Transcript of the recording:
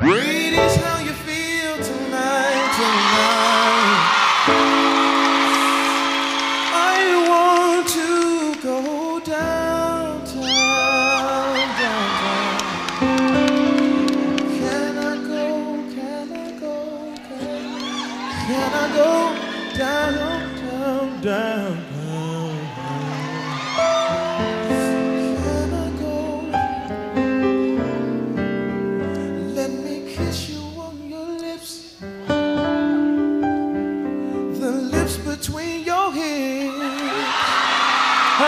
It is how you feel tonight, tonight. I want to go downtown, downtown. Can I go, can I go, can I go down, down, down?